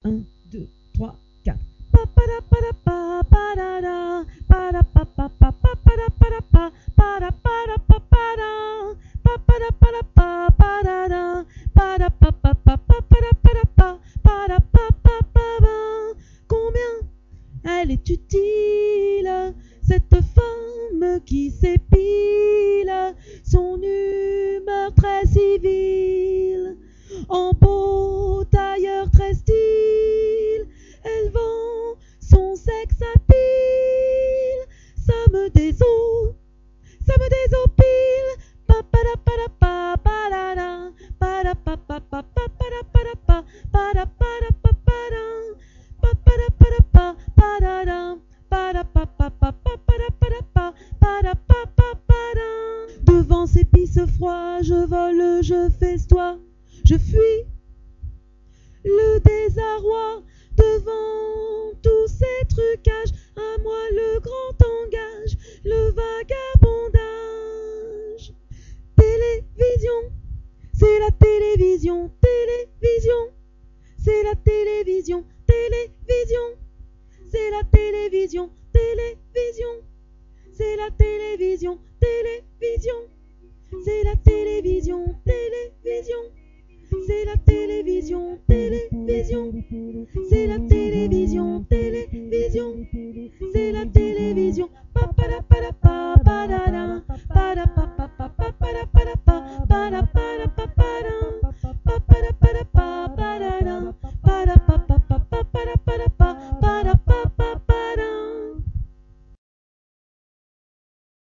1, 2, 3, 4. Combien elle est utile, cette femme qui s'épile, son humeur très civile, en beau tailleur très style, elle vend son sexe à pile, ça me désopile. Devant ces pisses froids, je vole, je festoie, je fuis le désarroi devant tous ces trucages. À moi le grand engage, le vagabondage. Télévision, c'est la télévision, télévision, c'est la télévision, télévision, c'est la télévision, télévision, c'est la télévision, télévision, c'est la télévision.